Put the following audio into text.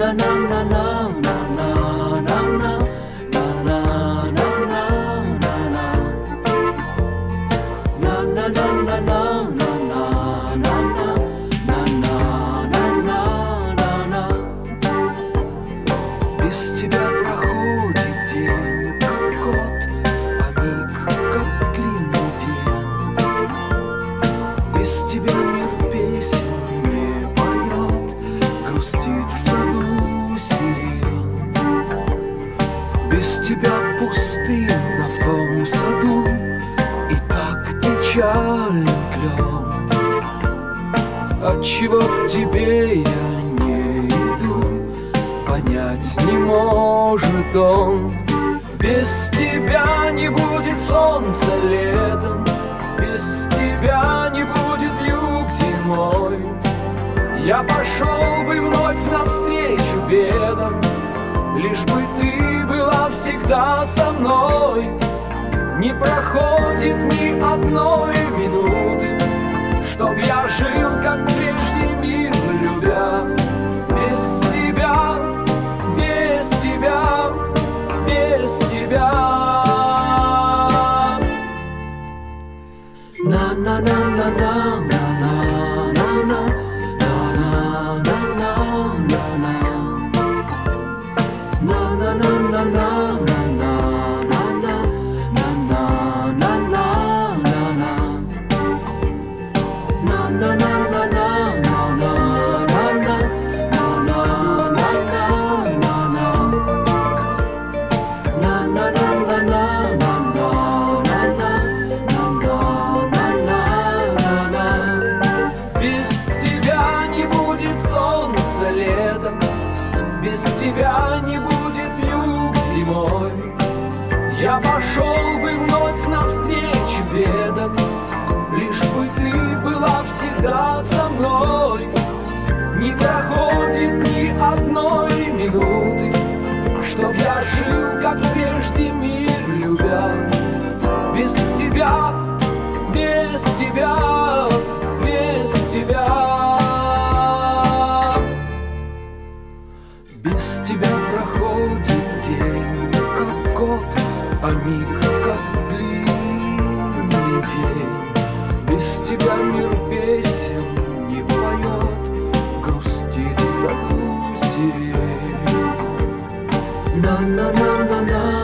Без тебя проходит день, как год, а миг, как длинный день. Без тебя мир песен не поет, грустит в саду сирень. Без тебя пустынно в том саду, и так печален клен. Отчего к тебе я не иду, понять не может он. Без тебя не будет солнца летом, без тебя не будет вьюг зимой. Я пошел бы вновь навстречу бедам, лишь бы ты была всегда со мной. Не проходит ни одной минуты, чтоб я жил, как прежде, мир любя. Без тебя, без тебя, без тебя. Без тебя не будет вьюг зимой. Я пошел бы вновь навстречу бедам, лишь бы ты была всегда со мной. Не проходит ни одной минуты, чтоб я жил, как прежде, мир любя. Без тебя, без тебя, без тебя. Без тебя проходит день, как год, а миг, как длинный день. Без тебя мир песен не поет, грустит в саду сирень. На-на-на-на-на.